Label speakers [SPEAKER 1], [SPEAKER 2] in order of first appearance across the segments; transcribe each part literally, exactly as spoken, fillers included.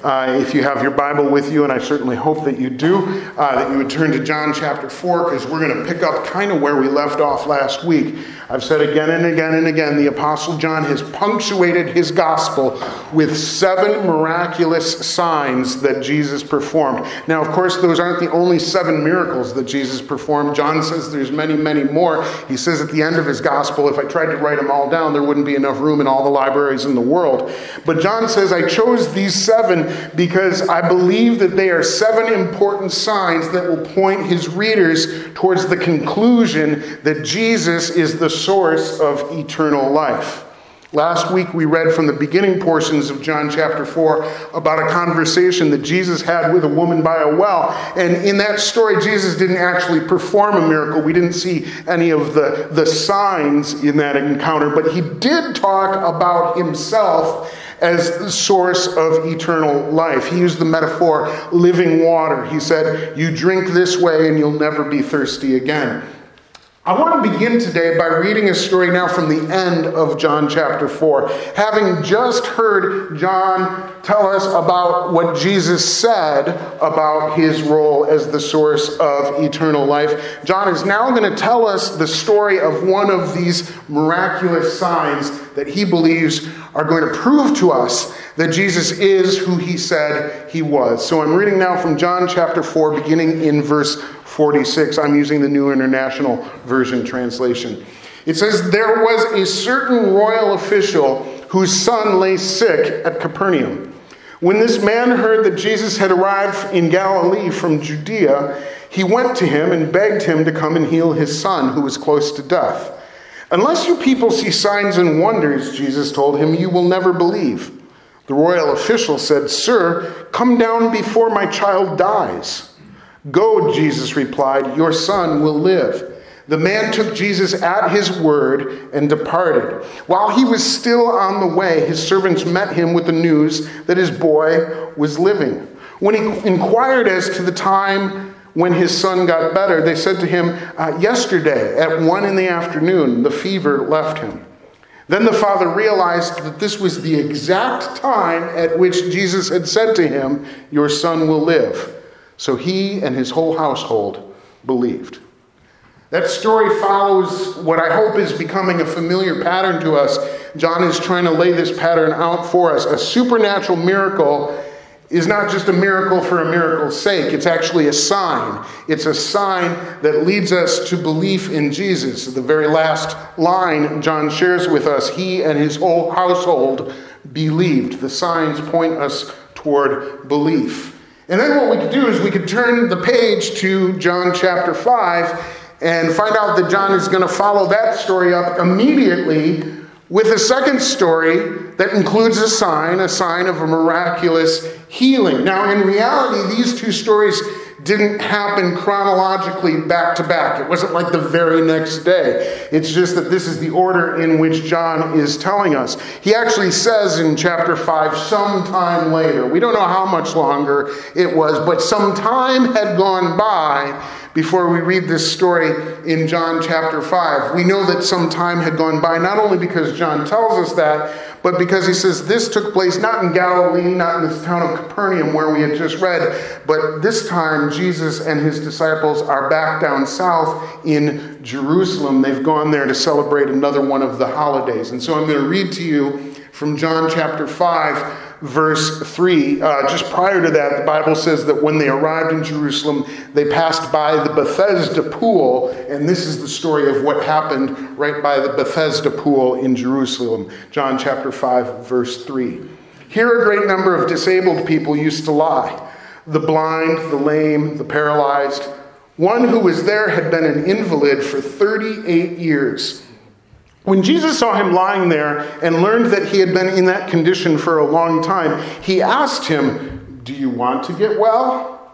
[SPEAKER 1] uh, if you have your Bible with you, and I certainly hope that you do, uh, that you would turn to John chapter four, because we're going to pick up kind of where we left off last week. I've said again and again and again, the Apostle John has punctuated his gospel with seven miraculous signs that Jesus performed. Now, of course, those aren't the only seven miracles that Jesus performed. John says there's many, many more. He says at the end of his gospel, if I tried to write them all down, there wouldn't be enough room in all the libraries in the world. But John says, I chose these seven because I believe that they are seven important signs that will point his readers towards the conclusion that Jesus is the source of eternal life. Last week we read from the beginning portions of John chapter four about a conversation that Jesus had with a woman by a well. And in that story, Jesus didn't actually perform a miracle. We didn't see any of the, the signs in that encounter, but he did talk about himself as the source of eternal life. He used the metaphor living water. He said, you drink this way and you'll never be thirsty again. I want to begin today by reading a story now from the end of John chapter four. Having just heard John tell us about what Jesus said about his role as the source of eternal life, John is now going to tell us the story of one of these miraculous signs that he believes are going to prove to us that Jesus is who he said he was. So I'm reading now from John chapter four, beginning in verse forty-six. I'm using the New International Version translation. It says, there was a certain royal official whose son lay sick at Capernaum. When this man heard that Jesus had arrived in Galilee from Judea, he went to him and begged him to come and heal his son, who was close to death. Unless you people see signs and wonders, Jesus told him, you will never believe. The royal official said, Sir, come down before my child dies. Go, Jesus replied, your son will live. The man took Jesus at his word and departed. While he was still on the way, his servants met him with the news that his boy was living. When he inquired as to the time when his son got better, they said to him, uh, yesterday at one in the afternoon, the fever left him. Then the father realized that this was the exact time at which Jesus had said to him, your son will live. So he and his whole household believed. That story follows what I hope is becoming a familiar pattern to us. John is trying to lay this pattern out for us. A supernatural miracle is not just a miracle for a miracle's sake. It's actually a sign. It's a sign that leads us to belief in Jesus. The very last line John shares with us, he and his whole household believed. The signs point us toward belief. And then what we could do is we could turn the page to John chapter five and find out that John is going to follow that story up immediately with a second story that includes a sign, a sign of a miraculous healing. Now, in reality, these two stories didn't happen chronologically back to back. It wasn't like the very next day. It's just that this is the order in which John is telling us. He actually says in chapter five, sometime later. We don't know how much longer it was, but some time had gone by before we read this story in John chapter five. We know that some time had gone by, not only because John tells us that, but because he says this took place not in Galilee, not in this town of Capernaum where we had just read, but this time Jesus and his disciples are back down south in Jerusalem. They've gone there to celebrate another one of the holidays. And so I'm going to read to you from John chapter five, verse three. Uh, just prior to that, the Bible says that when they arrived in Jerusalem, they passed by the Bethesda pool. And this is the story of what happened right by the Bethesda pool in Jerusalem. John chapter five, verse three. Here a great number of disabled people used to lie. The blind, the lame, the paralyzed. One who was there had been an invalid for thirty-eight years. When Jesus saw him lying there and learned that he had been in that condition for a long time, he asked him, do you want to get well?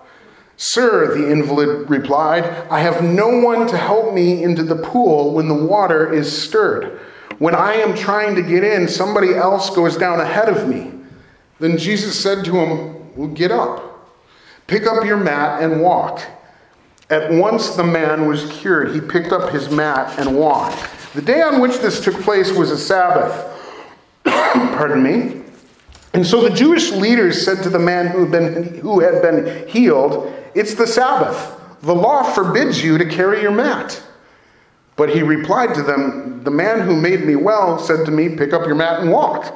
[SPEAKER 1] Sir, the invalid replied, I have no one to help me into the pool when the water is stirred. When I am trying to get in, somebody else goes down ahead of me. Then Jesus said to him, well, get up, pick up your mat and walk. At once the man was cured. He picked up his mat and walked. The day on which this took place was a Sabbath. Pardon me. And so the Jewish leaders said to the man who had been, who had been healed, "It's the Sabbath. The law forbids you to carry your mat." But he replied to them, "The man who made me well said to me, 'Pick up your mat and walk.'"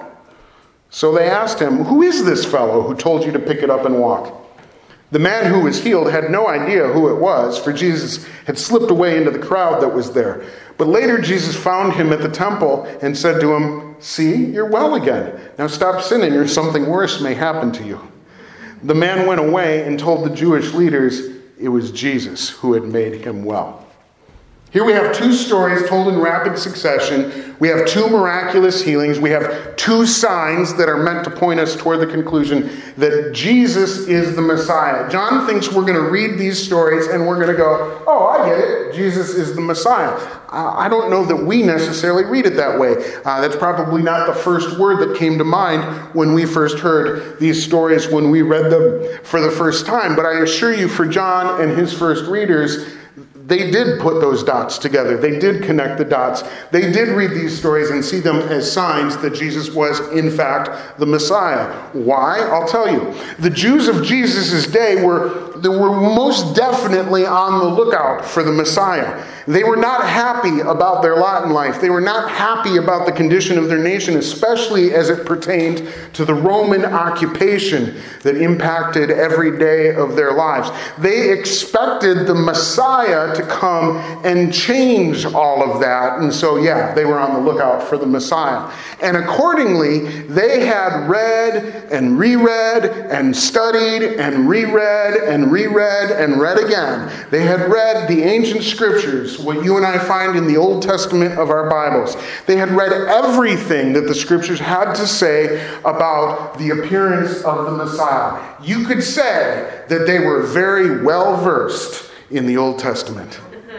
[SPEAKER 1] So they asked him, "Who is this fellow who told you to pick it up and walk?" The man who was healed had no idea who it was, for Jesus had slipped away into the crowd that was there. But later Jesus found him at the temple and said to him, "See, you're well again. Now stop sinning or something worse may happen to you." The man went away and told the Jewish leaders it was Jesus who had made him well. Here we have two stories told in rapid succession. We have two miraculous healings. We have two signs that are meant to point us toward the conclusion that Jesus is the Messiah. John thinks we're going to read these stories and we're going to go, "Oh, I get it. Jesus is the Messiah." Uh, I don't know that we necessarily read it that way. Uh, that's probably not the first word that came to mind when we first heard these stories, when we read them for the first time. But I assure you, for John and his first readers, they did put those dots together. They did connect the dots. They did read these stories and see them as signs that Jesus was, in fact, the Messiah. Why? I'll tell you. The Jews of Jesus' day were, they were most definitely on the lookout for the Messiah. They were not happy about their lot in life. They were not happy about the condition of their nation, especially as it pertained to the Roman occupation that impacted every day of their lives. They expected the Messiah to come and change all of that. And so, yeah, they were on the lookout for the Messiah. And accordingly, they had read and reread and studied and reread and reread and read again. They had read the ancient scriptures, what you and I find in the Old Testament of our Bibles. They had read everything that the scriptures had to say about the appearance of the Messiah. You could say that they were very well versed in the Old Testament.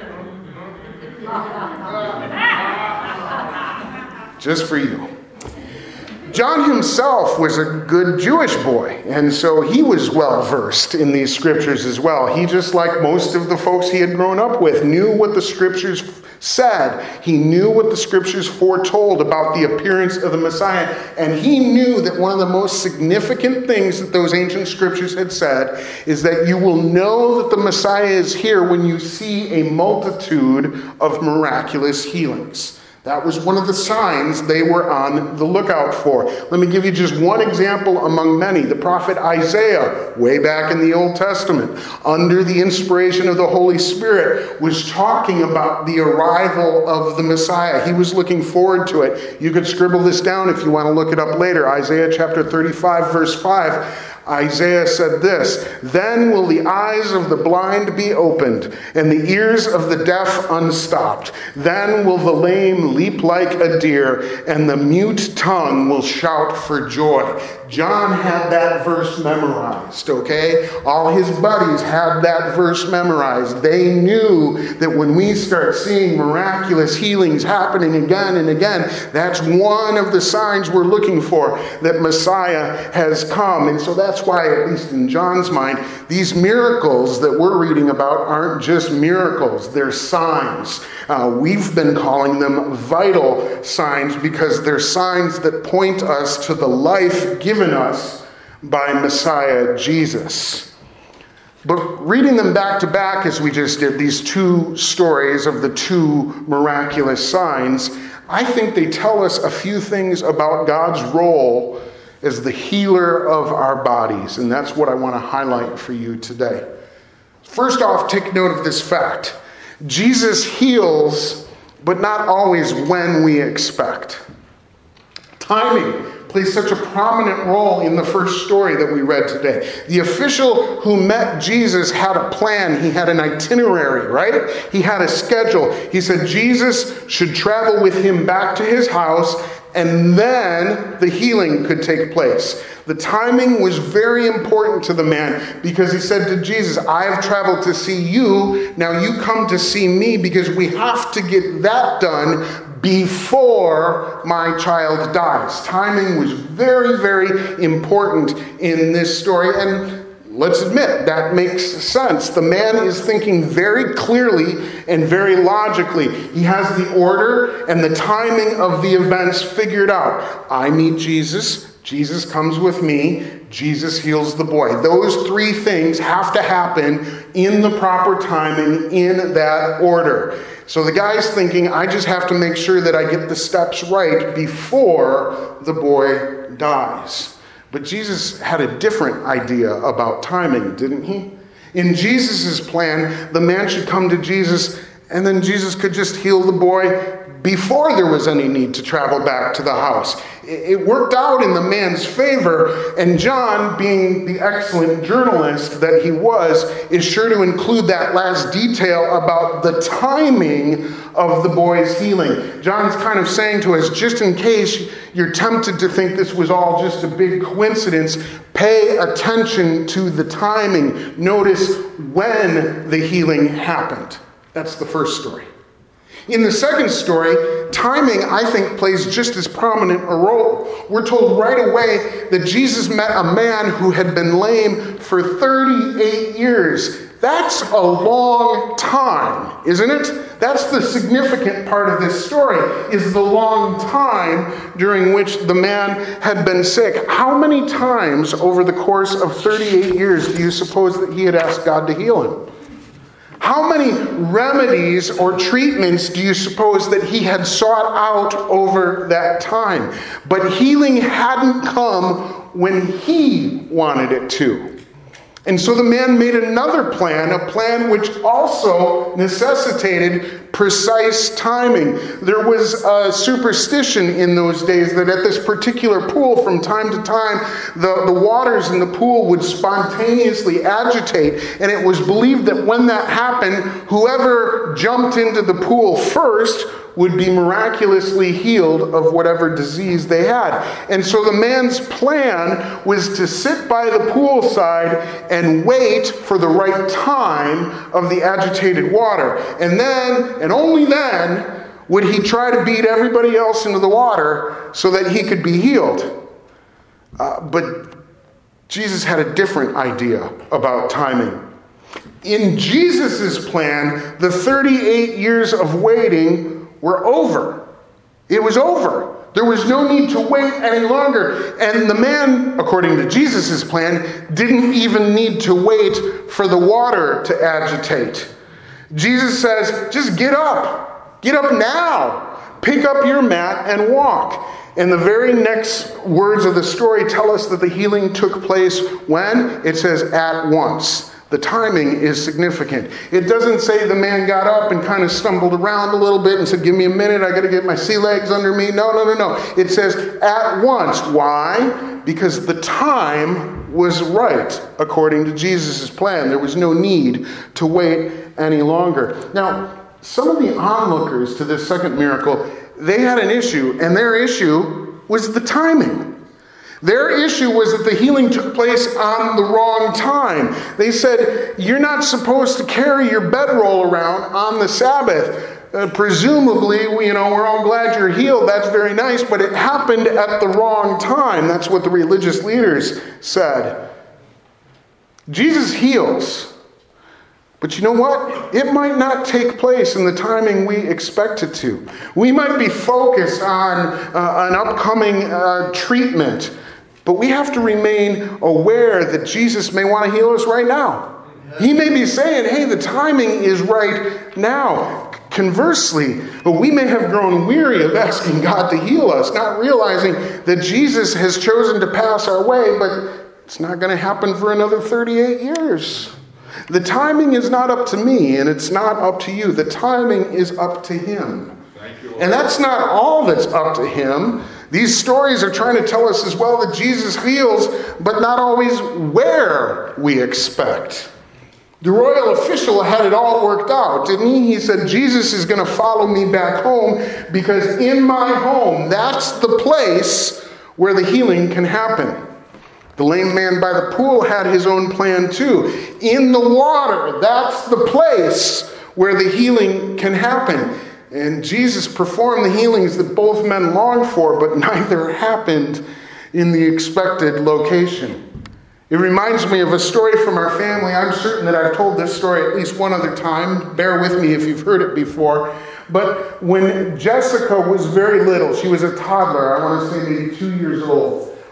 [SPEAKER 1] Just for you. John himself was a good Jewish boy, and so he was well versed in these scriptures as well. He, just like most of the folks he had grown up with, knew what the scriptures said. He knew what the scriptures foretold about the appearance of the Messiah, and he knew that one of the most significant things that those ancient scriptures had said is that you will know that the Messiah is here when you see a multitude of miraculous healings. That was one of the signs they were on the lookout for. Let me give you just one example among many. The prophet Isaiah, way back in the Old Testament, under the inspiration of the Holy Spirit, was talking about the arrival of the Messiah. He was looking forward to it. You could scribble this down if you want to look it up later. Isaiah chapter thirty-five, verse five. Isaiah said this, "Then will the eyes of the blind be opened, and the ears of the deaf unstopped. Then will the lame leap like a deer, and the mute tongue will shout for joy." John had that verse memorized, okay? All his buddies had that verse memorized. They knew that when we start seeing miraculous healings happening again and again, that's one of the signs we're looking for, that Messiah has come. And so that's why, at least in John's mind, these miracles that we're reading about aren't just miracles, they're signs. Uh, we've been calling them vital signs because they're signs that point us to the life given us by Messiah Jesus. But reading them back to back as we just did, these two stories of the two miraculous signs, I think they tell us a few things about God's role as the healer of our bodies. And that's what I want to highlight for you today. First off, take note of this fact. Jesus heals, but not always when we expect. Timing plays such a prominent role in the first story that we read today. The official who met Jesus had a plan. He had an itinerary, right? He had a schedule. He said Jesus should travel with him back to his house, and then the healing could take place. The timing was very important to the man because he said to Jesus, "I have traveled to see you. Now you come to see me because we have to get that done before my child dies." Timing was very, very important in this story. And let's admit, that makes sense. The man is thinking very clearly and very logically. He has the order and the timing of the events figured out. I meet Jesus. Jesus comes with me, Jesus heals the boy. Those three things have to happen in the proper timing, in that order. So the guy's thinking, I just have to make sure that I get the steps right before the boy dies. But Jesus had a different idea about timing, didn't he? In Jesus' plan, the man should come to Jesus, and then Jesus could just heal the boy before there was any need to travel back to the house. It worked out in the man's favor, and John, being the excellent journalist that he was, is sure to include that last detail about the timing of the boy's healing. John's kind of saying to us, just in case you're tempted to think this was all just a big coincidence, pay attention to the timing. Notice when the healing happened. That's the first story. In the second story, timing, I think, plays just as prominent a role. We're told right away that Jesus met a man who had been lame for thirty-eight years. That's a long time, isn't it? That's the significant part of this story, is the long time during which the man had been sick. How many times over the course of thirty-eight years do you suppose that he had asked God to heal him? How many remedies or treatments do you suppose that he had sought out over that time? But healing hadn't come when he wanted it to. And so the man made another plan, a plan which also necessitated precise timing. There was a superstition in those days that at this particular pool, from time to time, the, the waters in the pool would spontaneously agitate. And it was believed that when that happened, whoever jumped into the pool first would be miraculously healed of whatever disease they had. And so the man's plan was to sit by the poolside and wait for the right time of the agitated water. And then, and only then, would he try to beat everybody else into the water so that he could be healed. Uh, but Jesus had a different idea about timing. In Jesus' plan, the thirty-eight years of waiting were over. It was over. There was no need to wait any longer. And the man, according to Jesus' plan, didn't even need to wait for the water to agitate. Jesus says, just get up. Get up now. Pick up your mat and walk. And the very next words of the story tell us that the healing took place when? It says at once. The timing is significant. It doesn't say the man got up and kind of stumbled around a little bit and said, give me a minute, I got to get my sea legs under me. No, no, no, no. It says at once. Why? Because the time was right, according to Jesus' plan. There was no need to wait any longer. Now, some of the onlookers to this second miracle, they had an issue, and their issue was the timing. Their issue was that the healing took place on the wrong time. They said, you're not supposed to carry your bedroll around on the Sabbath. Uh, presumably, you know, we're all glad you're healed. That's very nice, but it happened at the wrong time. That's what the religious leaders said. Jesus heals. But you know what? It might not take place in the timing we expect it to. We might be focused on uh, an upcoming uh, treatment, but we have to remain aware that Jesus may want to heal us right now. He may be saying, hey, the timing is right now. Conversely, we may have grown weary of asking God to heal us, not realizing that Jesus has chosen to pass our way, but it's not going to happen for another thirty-eight years. The timing is not up to me, and it's not up to you. The timing is up to him.
[SPEAKER 2] Thank you, Lord.
[SPEAKER 1] And that's not all that's up to him. These stories are trying to tell us as well that Jesus heals, but not always where we expect. The royal official had it all worked out, didn't he? He said, Jesus is going to follow me back home because in my home, that's the place where the healing can happen. The lame man by the pool had his own plan too. In the water, that's the place where the healing can happen. And Jesus performed the healings that both men longed for, but neither happened in the expected location. It reminds me of a story from our family. I'm certain that I've told this story at least one other time. Bear with me if you've heard it before. But when Jessica was very little, she was a toddler, I want to say maybe two years old,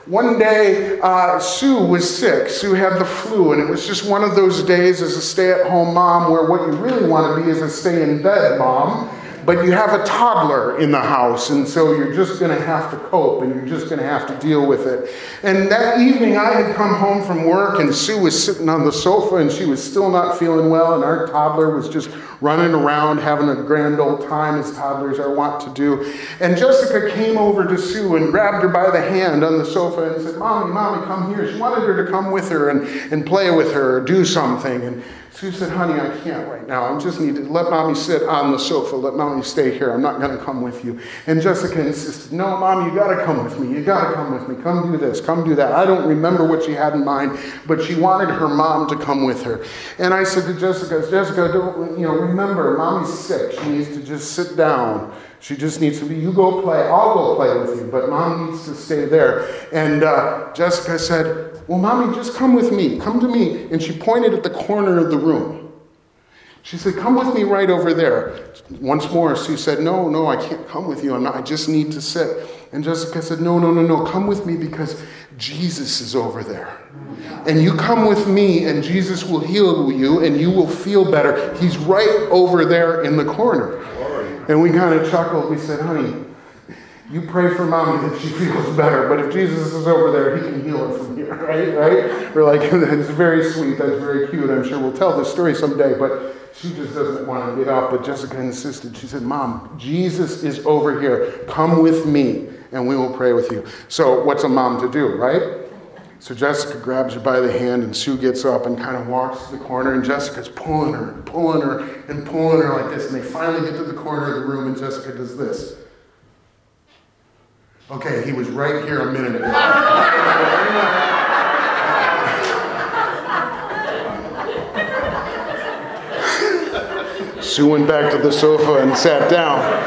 [SPEAKER 1] One day, uh, Sue was sick. Sue had the flu, and it was just one of those days as a stay-at-home mom where what you really want to be is a stay-in-bed mom, but you have a toddler in the house, and so you're just going to have to cope, and you're just going to have to deal with it. And that evening, I had come home from work, and Sue was sitting on the sofa, and she was still not feeling well, and our toddler was just running around, having a grand old time, as toddlers are wont to do. And Jessica came over to Sue and grabbed her by the hand on the sofa and said, "Mommy, Mommy, come here." She wanted her to come with her and, and play with her or do something. And Sue said, "Honey, I can't right now. I just need to let Mommy sit on the sofa. Let Mommy stay here. I'm not going to come with you." And Jessica insisted, "No, Mom, you got to come with me. You got to come with me. Come do this. Come do that." I don't remember what she had in mind, but she wanted her mom to come with her. And I said to Jessica, "Jessica, don't, you know, remember, Mommy's sick. She needs to just sit down. She just needs to be, you go play. I'll go play with you, but Mom needs to stay there." And uh, Jessica said, "Well, Mommy, just come with me. Come to me." And she pointed at the corner of the room. She said, "Come with me right over there." Once more, Sue said, "No, no, I can't come with you. I'm not, I just need to sit." And Jessica said, "No, no, no, no. Come with me because Jesus is over there. And you come with me and Jesus will heal you and you will feel better. He's right over there in the corner." And we kind of chuckled. We said, "Honey, you pray for Mommy that she feels better, but if Jesus is over there, he can heal her from here," right? Right? We're like, "That's very sweet. That's very cute. I'm sure we'll tell this story someday." But she just doesn't want to get up. But Jessica insisted. She said, "Mom, Jesus is over here. Come with me and we will pray with you." So what's a mom to do, right? So Jessica grabs her by the hand and Sue gets up and kind of walks to the corner, and Jessica's pulling her and pulling her and pulling her like this. And they finally get to the corner of the room and Jessica does this. "Okay, he was right here a minute ago." Sue went back to the sofa and sat down.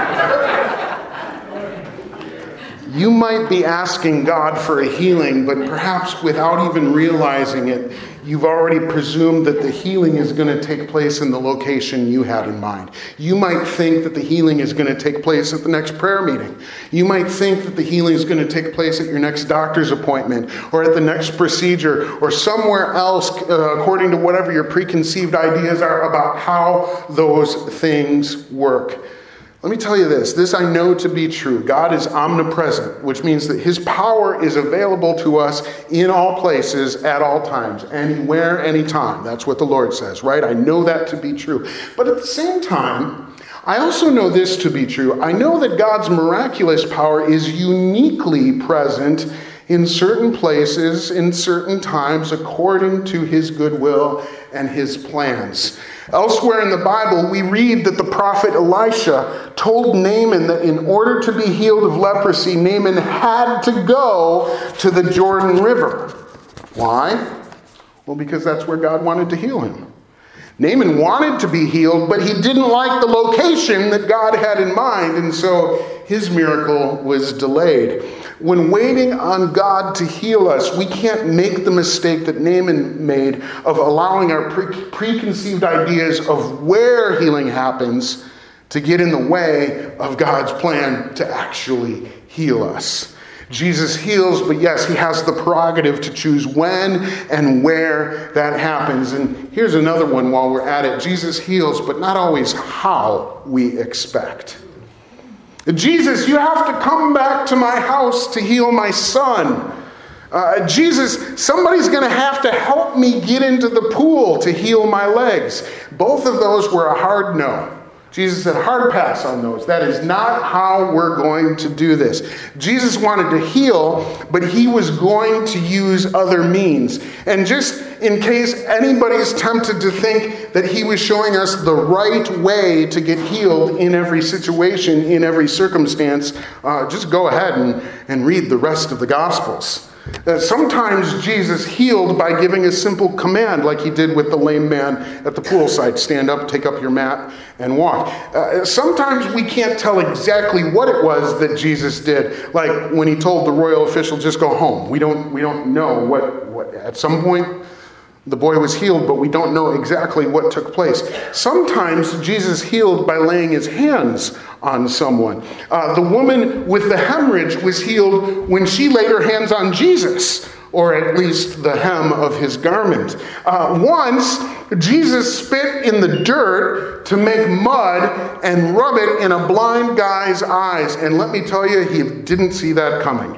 [SPEAKER 1] You might be asking God for a healing, but perhaps without even realizing it, you've already presumed that the healing is going to take place in the location you had in mind. You might think that the healing is going to take place at the next prayer meeting. You might think that the healing is going to take place at your next doctor's appointment or at the next procedure or somewhere else uh, according to whatever your preconceived ideas are about how those things work. Let me tell you this. This I know to be true. God is omnipresent, which means that his power is available to us in all places, at all times, anywhere, anytime. That's what the Lord says, right? I know that to be true. But at the same time, I also know this to be true. I know that God's miraculous power is uniquely present in certain places, in certain times, according to his goodwill and his plans. Elsewhere in the Bible, we read that the prophet Elisha told Naaman that in order to be healed of leprosy, Naaman had to go to the Jordan River. Why? Well, because that's where God wanted to heal him. Naaman wanted to be healed, but he didn't like the location that God had in mind, and so his miracle was delayed. When waiting on God to heal us, we can't make the mistake that Naaman made of allowing our pre- preconceived ideas of where healing happens to get in the way of God's plan to actually heal us. Jesus heals, but yes, he has the prerogative to choose when and where that happens. And here's another one while we're at it. Jesus heals, but not always how we expect. Jesus, you have to come back to my house to heal my son. Uh, Jesus, somebody's going to have to help me get into the pool to heal my legs. Both of those were a hard no. Jesus said, hard pass on those. That is not how we're going to do this. Jesus wanted to heal, but he was going to use other means. And just in case anybody's tempted to think that he was showing us the right way to get healed in every situation, in every circumstance, uh, just go ahead and, and read the rest of the Gospels. Uh, sometimes Jesus healed by giving a simple command like he did with the lame man at the poolside. Stand up, take up your mat, and walk. Uh, sometimes we can't tell exactly what it was that Jesus did. Like when he told the royal official, just go home. We don't we don't know what, what at some point The boy was healed, but we don't know exactly what took place. Sometimes Jesus healed by laying his hands on someone. Uh, the woman with the hemorrhage was healed when she laid her hands on Jesus, or at least the hem of his garment. Uh, once, Jesus spit in the dirt to make mud and rub it in a blind guy's eyes. And let me tell you, he didn't see that coming.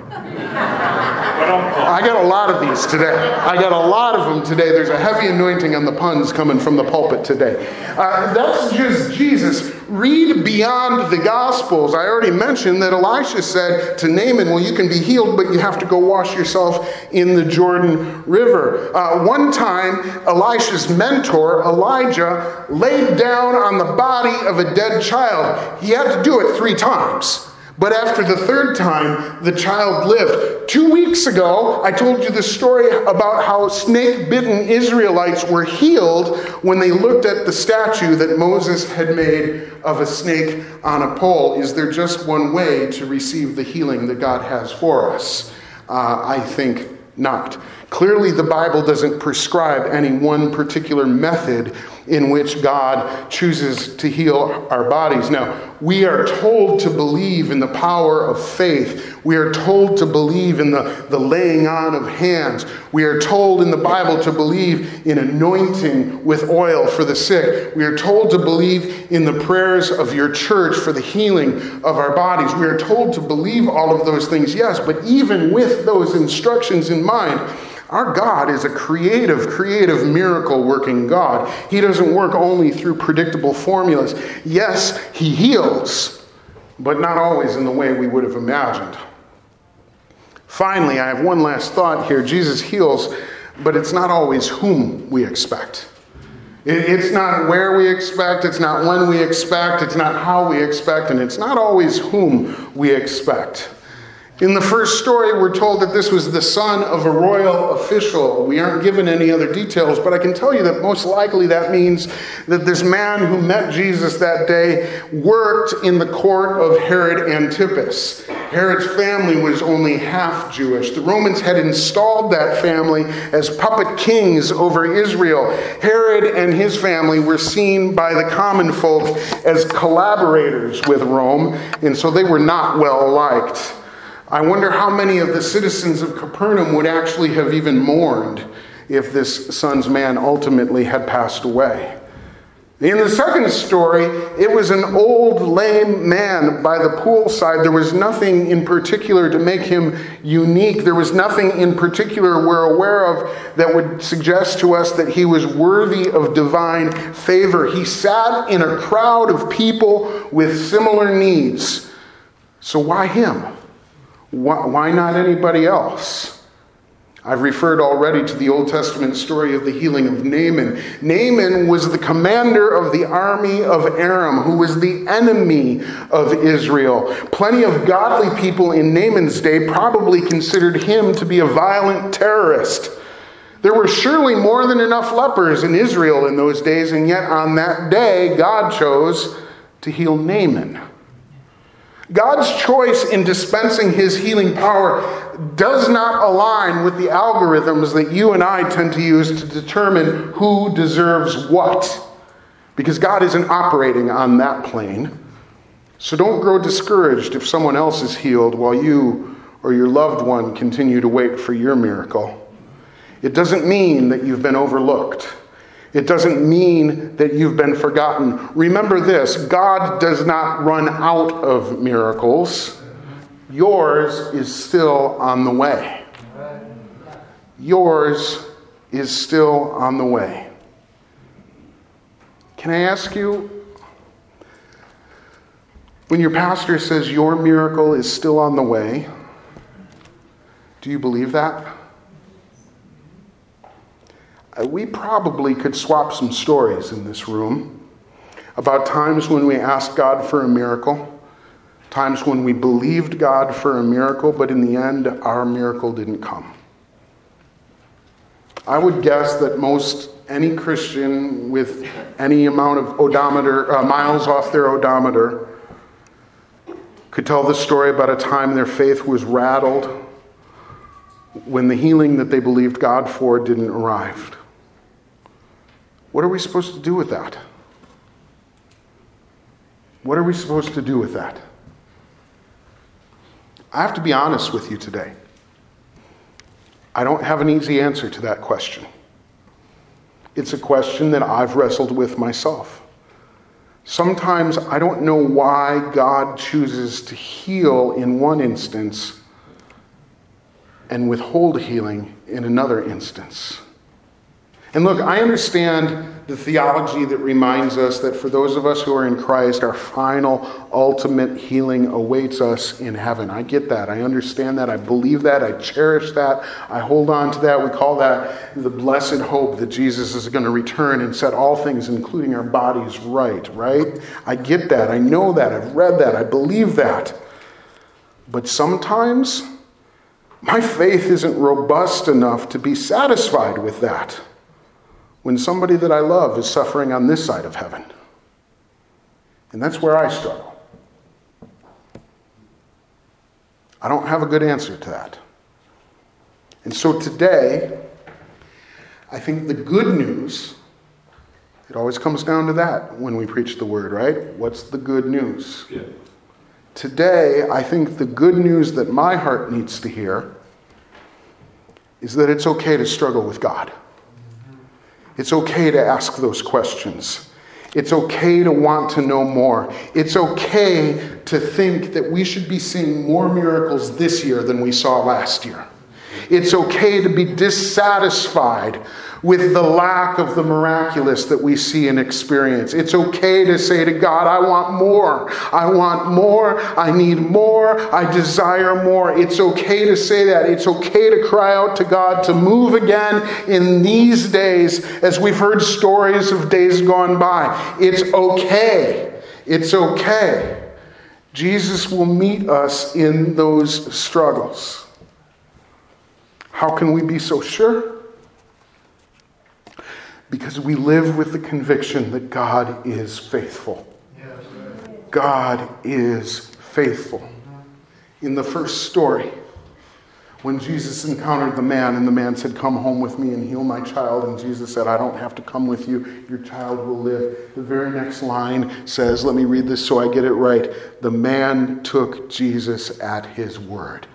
[SPEAKER 1] I got a lot of these today. I got a lot of them today. There's a heavy anointing on the puns coming from the pulpit today. Uh, that's just Jesus. Read beyond the Gospels. I already mentioned that Elisha said to Naaman, well, you can be healed, but you have to go wash yourself in the Jordan River. Uh, one time, Elisha's mentor, Elijah, laid down on the body of a dead child. He had to do it three times. But after the third time, the child lived. Two weeks ago, I told you the story about how snake-bitten Israelites were healed when they looked at the statue that Moses had made of a snake on a pole. Is there just one way to receive the healing that God has for us? Uh, I think not. Clearly, the Bible doesn't prescribe any one particular method in which God chooses to heal our bodies. Now, we are told to believe in the power of faith. We are told to believe in the, the laying on of hands. We are told in the Bible to believe in anointing with oil for the sick. We are told to believe in the prayers of your church for the healing of our bodies. We are told to believe all of those things, yes, but even with those instructions in mind, our God is a creative, creative, miracle-working God. He doesn't work only through predictable formulas. Yes, he heals, but not always in the way we would have imagined. Finally, I have one last thought here. Jesus heals, but it's not always whom we expect. It's not where we expect, it's not when we expect, it's not how we expect, and it's not always whom we expect. In the first story, we're told that this was the son of a royal official. We aren't given any other details, but I can tell you that most likely that means that this man who met Jesus that day worked in the court of Herod Antipas. Herod's family was only half Jewish. The Romans had installed that family as puppet kings over Israel. Herod and his family were seen by the common folk as collaborators with Rome, and so they were not well liked. I wonder how many of the citizens of Capernaum would actually have even mourned if this son's man ultimately had passed away. In the second story, it was an old lame man by the poolside. There was nothing in particular to make him unique. There was nothing in particular we're aware of that would suggest to us that he was worthy of divine favor. He sat in a crowd of people with similar needs. So why him? Why not anybody else? I've referred already to the Old Testament story of the healing of Naaman. Naaman was the commander of the army of Aram, who was the enemy of Israel. Plenty of godly people in Naaman's day probably considered him to be a violent terrorist. There were surely more than enough lepers in Israel in those days, and yet on that day, God chose to heal Naaman. God's choice in dispensing his healing power does not align with the algorithms that you and I tend to use to determine who deserves what, because God isn't operating on that plane. So don't grow discouraged if someone else is healed while you or your loved one continue to wait for your miracle. It doesn't mean that you've been overlooked. It doesn't mean that you've been forgotten. Remember this, God does not run out of miracles. Yours is still on the way. Yours is still on the way. Can I ask you, when your pastor says your miracle is still on the way, do you believe that? We probably could swap some stories in this room about times when we asked God for a miracle, times when we believed God for a miracle, but in the end, our miracle didn't come. I would guess that most any Christian with any amount of odometer, uh, miles off their odometer could tell the story about a time their faith was rattled when the healing that they believed God for didn't arrive. What are we supposed to do with that? What are we supposed to do with that? I have to be honest with you today. I don't have an easy answer to that question. It's a question that I've wrestled with myself. Sometimes I don't know why God chooses to heal in one instance and withhold healing in another instance. And look, I understand the theology that reminds us that for those of us who are in Christ, our final, ultimate healing awaits us in heaven. I get that. I understand that. I believe that. I cherish that. I hold on to that. We call that the blessed hope that Jesus is going to return and set all things, including our bodies, right, right? I get that. I know that. I've read that. I believe that. But sometimes my faith isn't robust enough to be satisfied with that when somebody that I love is suffering on this side of heaven. And that's where I struggle. I don't have a good answer to that. And so today, I think the good news, it always comes down to that when we preach the word, right? What's the good news? Yeah. Today, I think the good news that my heart needs to hear is that it's okay to struggle with God. It's okay to ask those questions. It's okay to want to know more. It's okay to think that we should be seeing more miracles this year than we saw last year. It's okay to be dissatisfied with the lack of the miraculous that we see and experience. It's okay to say to God, I want more. I want more. I need more. I desire more. It's okay to say that. It's okay to cry out to God to move again in these days as we've heard stories of days gone by. It's okay. It's okay. Jesus will meet us in those struggles. How can we be so sure? Because we live with the conviction that God is faithful. God is faithful. In the first story, when Jesus encountered the man and the man said, come home with me and heal my child, and Jesus said, I don't have to come with you. Your child will live. The very next line says, let me read this so I get it right. The man took Jesus at his word.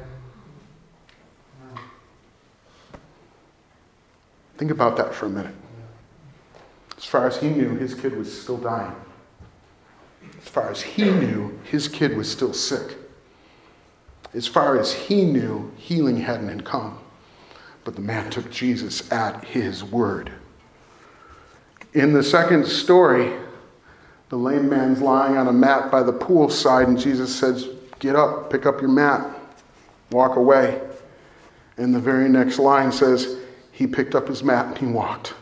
[SPEAKER 1] Think about that for a minute. As far as he knew, his kid was still dying. As far as he knew, his kid was still sick. As far as he knew, healing hadn't come. But the man took Jesus at his word. In the second story, the lame man's lying on a mat by the poolside, and Jesus says, get up, pick up your mat, walk away. And the very next line says, he picked up his mat and he walked.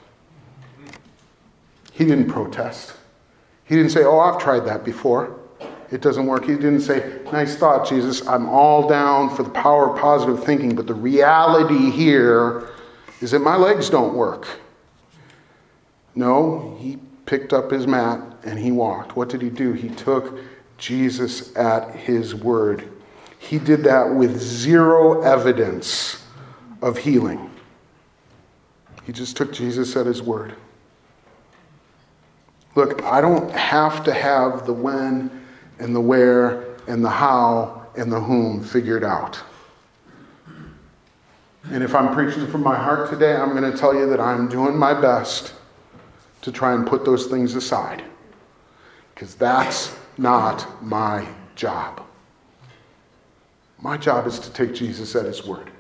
[SPEAKER 1] He didn't protest. He didn't say, oh, I've tried that before. It doesn't work. He didn't say, nice thought, Jesus. I'm all down for the power of positive thinking, but the reality here is that my legs don't work. No, he picked up his mat and he walked. What did he do? He took Jesus at his word. He did that with zero evidence of healing. He just took Jesus at his word. Look, I don't have to have the when and the where and the how and the whom figured out. And if I'm preaching from my heart today, I'm going to tell you that I'm doing my best to try and put those things aside. Because that's not my job. My job is to take Jesus at his word.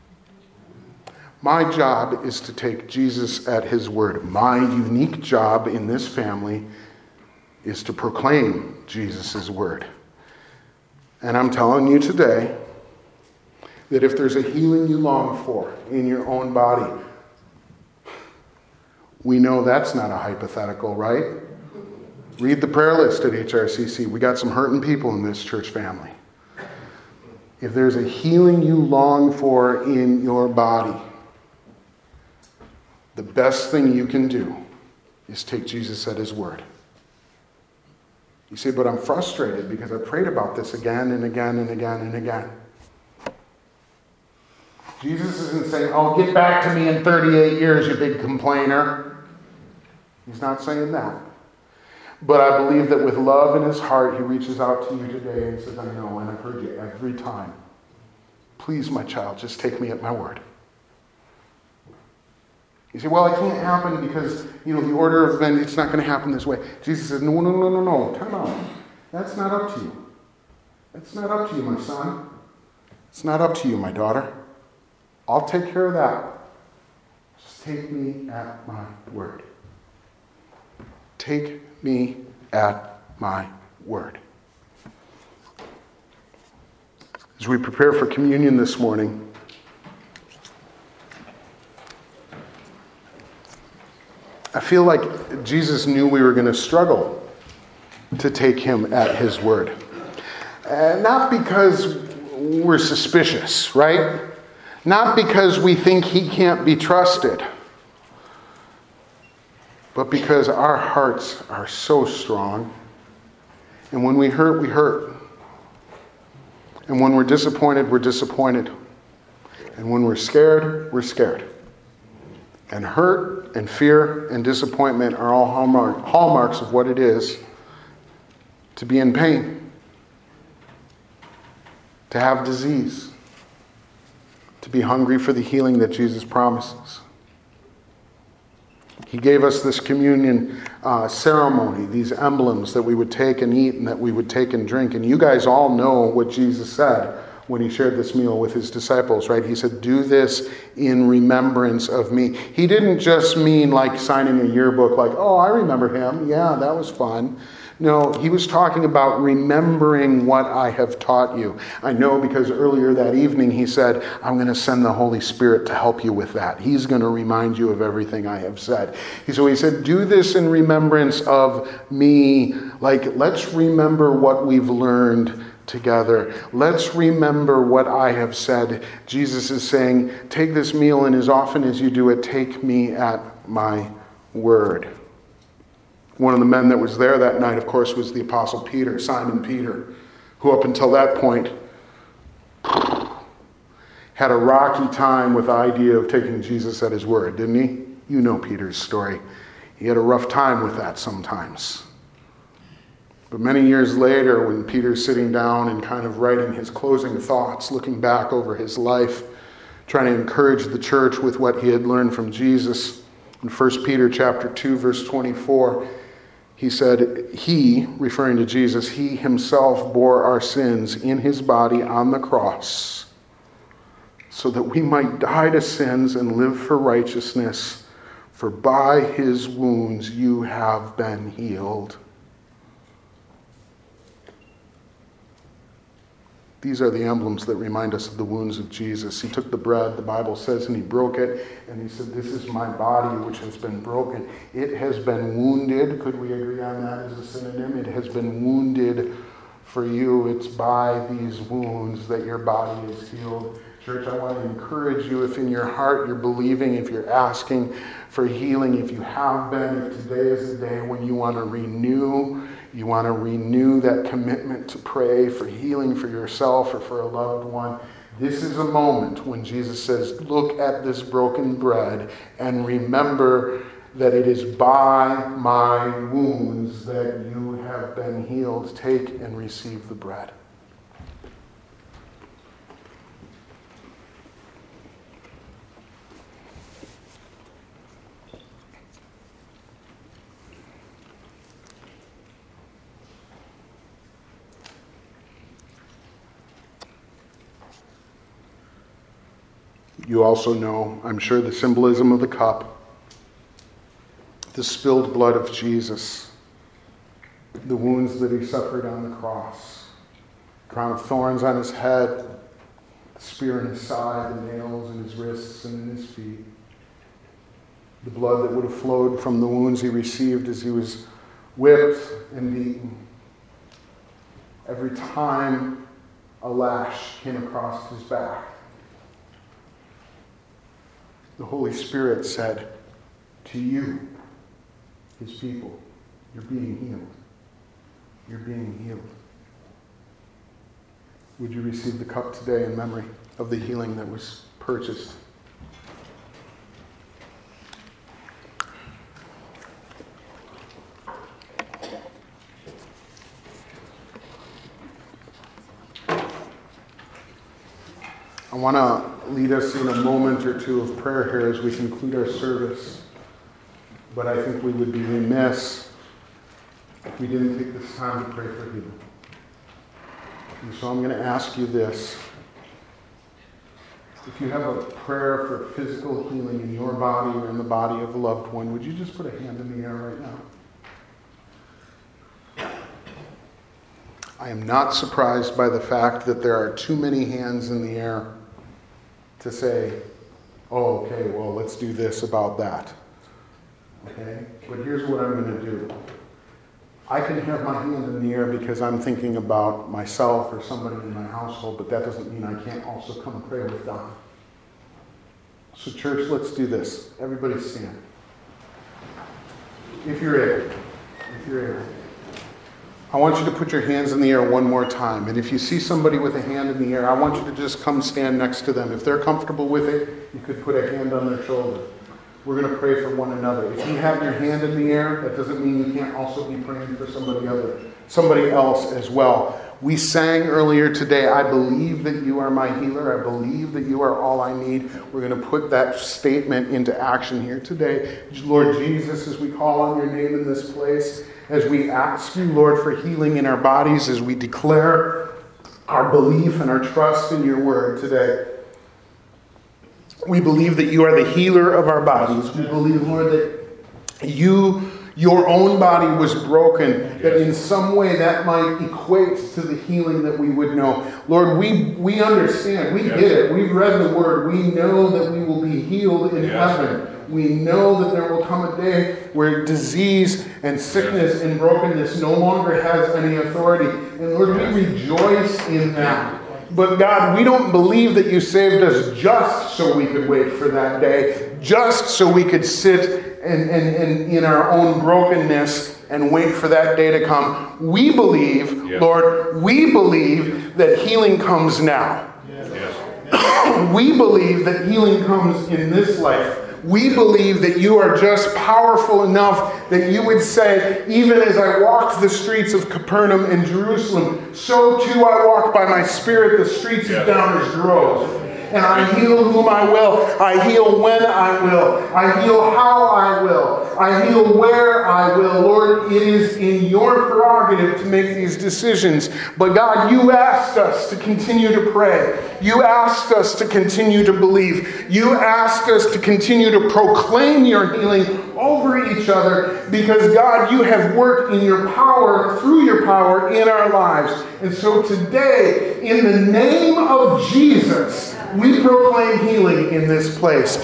[SPEAKER 1] My job is to take Jesus at his word. My unique job in this family is to proclaim Jesus' word. And I'm telling you today that if there's a healing you long for in your own body, we know that's not a hypothetical, right? Read the prayer list at H R C C. We got some hurting people in this church family. If there's a healing you long for in your body, the best thing you can do is take Jesus at his word. You say, but I'm frustrated because I prayed about this again and again and again and again. Jesus isn't saying, oh, get back to me in thirty-eight years, you big complainer. He's not saying that. But I believe that with love in his heart, he reaches out to you today and says, I know, and I've heard you every time. Please, my child, just take me at my word. You say, well, it can't happen because, you know, the order of events, it's not going to happen this way. Jesus says, no, no, no, no, no. Time out. That's not up to you. That's not up to you, my son. It's not up to you, my daughter. I'll take care of that. Just take me at my word. Take me at my word. As we prepare for communion this morning, I feel like Jesus knew we were going to struggle to take him at his word. Uh, not because we're suspicious, right? Not because we think he can't be trusted, but because our hearts are so strong. And when we hurt, we hurt. And when we're disappointed, we're disappointed. And when we're scared, we're scared. And hurt and fear and disappointment are all hallmark, hallmarks of what it is to be in pain, to have disease, to be hungry for the healing that Jesus promises. He gave us this communion uh, ceremony, these emblems that we would take and eat and that we would take and drink. And you guys all know what Jesus said when he shared this meal with his disciples, right? He said, do this in remembrance of me. He didn't just mean like signing a yearbook, like, oh, I remember him. Yeah, that was fun. No, he was talking about remembering what I have taught you. I know because earlier that evening he said, I'm going to send the Holy Spirit to help you with that. He's going to remind you of everything I have said. So he said, do this in remembrance of me. Like, let's remember what we've learned together. Let's remember what I have said. Jesus is saying, take this meal, and as often as you do it, take me at my word. One of the men that was there that night, of course, was the Apostle Peter, Simon Peter, who up until that point had a rocky time with the idea of taking Jesus at his word, didn't he? You know Peter's story. He had a rough time with that sometimes. But many years later, when Peter's sitting down and kind of writing his closing thoughts, looking back over his life, trying to encourage the church with what he had learned from Jesus, in First Peter chapter two, verse twenty-four, he said, he, referring to Jesus, he himself bore our sins in his body on the cross so that we might die to sins and live for righteousness. For by his wounds you have been healed. These are the emblems that remind us of the wounds of Jesus. He took the bread, the Bible says, and he broke it. And he said, this is my body which has been broken. It has been wounded. Could we agree on that as a synonym? It has been wounded for you. It's by these wounds that your body is healed. Church, I want to encourage you, if in your heart you're believing, if you're asking for healing, if you have been, if today is the day when you want to renew You want to renew that commitment to pray for healing for yourself or for a loved one. This is a moment when Jesus says, look at this broken bread and remember that it is by my wounds that you have been healed. Take and receive the bread. You also know, I'm sure, the symbolism of the cup, the spilled blood of Jesus, the wounds that he suffered on the cross, crown of thorns on his head, the spear in his side, the nails in his wrists and in his feet, the blood that would have flowed from the wounds he received as he was whipped and beaten. Every time a lash came across his back, the Holy Spirit said to you, his people, you're being healed. You're being healed. Would you receive the cup today in memory of the healing that was purchased? I want to lead us in a moment or two of prayer here as we conclude our service. But I think we would be remiss if we didn't take this time to pray for healing. And so I'm going to ask you this. If you have a prayer for physical healing in your body or in the body of a loved one, would you just put a hand in the air right now? I am not surprised by the fact that there are too many hands in the air to say, oh, okay, well, let's do this about that. Okay? But here's what I'm going to do. I can have my hand in the air because I'm thinking about myself or somebody in my household, but that doesn't mean I can't also come and pray with them. So church, let's do this. Everybody stand. If you're able. If you're able. I want you to put your hands in the air one more time. And if you see somebody with a hand in the air, I want you to just come stand next to them. If they're comfortable with it, you could put a hand on their shoulder. We're going to pray for one another. If you have your hand in the air, that doesn't mean you can't also be praying for somebody other, somebody else as well. We sang earlier today, I believe that you are my healer. I believe that you are all I need. We're going to put that statement into action here today. Lord Jesus, as we call on your name in this place, as we ask you, Lord, for healing in our bodies, as we declare our belief and our trust in your word today. We believe that you are the healer of our bodies. We believe, Lord, that you, your own body was broken, that in some way that might equate to the healing that we would know. Lord, we, we understand. We get it. We've read the word. We know that we will be healed in heaven. We know that there will come a day where disease and sickness and brokenness no longer has any authority. And Lord, we rejoice in that. But God, we don't believe that you saved us just so we could wait for that day, just so we could sit and, and, and in our own brokenness and wait for that day to come. We believe, yes. Lord, we believe that healing comes now. Yes. We believe that healing comes in this life. We believe that you are just powerful enough that you would say, even as I walked the streets of Capernaum and Jerusalem, so too I walk by my spirit the streets of Downers Grove. And I heal whom I will. I heal when I will. I heal how I will. I heal where I will. Lord, it is in your prerogative to make these decisions. But God, you asked us to continue to pray. You asked us to continue to believe. You asked us to continue to proclaim your healing over each other because, God, you have worked in your power, through your power, in our lives. And so today, in the name of Jesus, we proclaim healing in this place.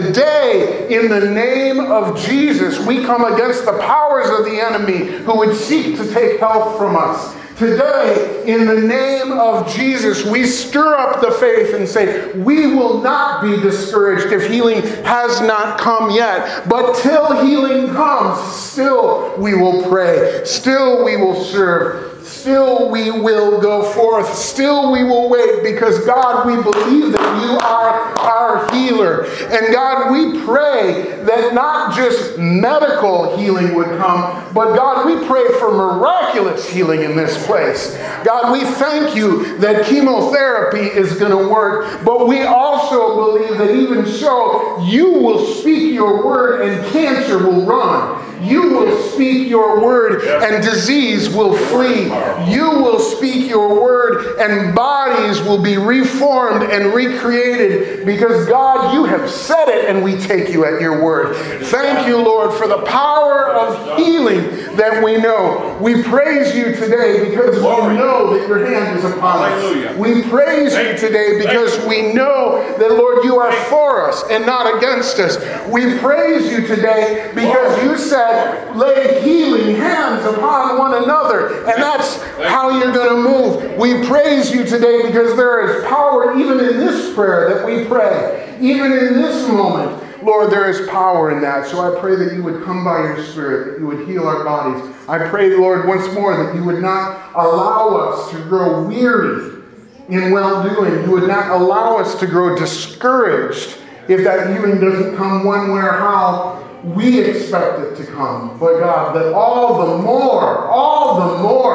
[SPEAKER 1] Today, in the name of Jesus, we come against the powers of the enemy who would seek to take health from us. Today, in the name of Jesus, we stir up the faith and say, we will not be discouraged if healing has not come yet. But till healing comes, still we will pray. Still we will serve. Still we will go forth. Still we will wait because, God, we believe that you are our healer. And God, we pray that not just medical healing would come, but God, we pray for miraculous healing in this place. God, we thank you that chemotherapy is going to work, but we also believe that even so, you will speak your word and cancer will run. You will speak your word and disease will flee. You will speak your word and bodies will be reformed and recreated because, God, you have said it and we take you at your word. Thank you, Lord, for the power of healing that we know. We praise you today because we know that your hand is upon us. We praise you today because we know that, Lord, you are for us and not against us. We praise you today because you said, lay healing hands upon one another. And that's how you're going to move. We praise you today because there is power even in this prayer that we pray. Even in this moment, Lord, there is power in that. So I pray that you would come by your Spirit, that you would heal our bodies. I pray, Lord, once more that you would not allow us to grow weary in well-doing. You would not allow us to grow discouraged if that healing doesn't come when, where, how we expect it to come. But God, that all the more, all the more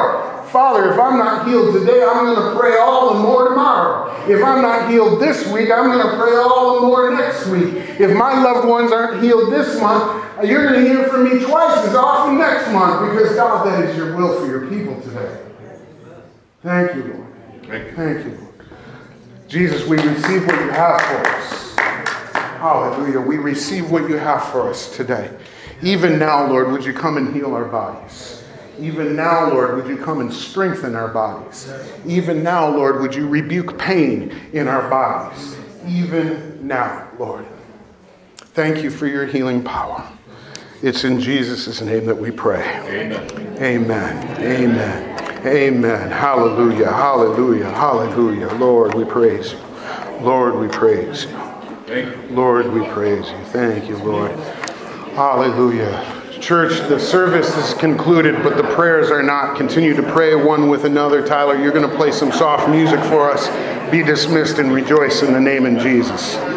[SPEAKER 1] Father, if I'm not healed today, I'm going to pray all the more tomorrow. If I'm not healed this week, I'm going to pray all the more next week. If my loved ones aren't healed this month, you're going to hear from me twice as often next month, because, God, that is your will for your people today. Thank you, Lord. Thank you, Thank you Lord. Jesus, we receive what you have for us. Hallelujah. We receive what you have for us today. Even now, Lord, would you come and heal our bodies? Even now, Lord, would you come and strengthen our bodies? Even now, Lord, would you rebuke pain in our bodies? Even now, Lord. Thank you for your healing power. It's in Jesus' name that we pray. Amen. Amen. Amen. Amen. Hallelujah. Hallelujah. Hallelujah. Lord, we praise you. Lord, we praise you. Lord, we praise you. Thank you, Lord. Hallelujah. Church, the service is concluded, but the prayers are not. Continue to pray one with another. Tyler, you're going to play some soft music for us. Be dismissed and rejoice in the name of Jesus.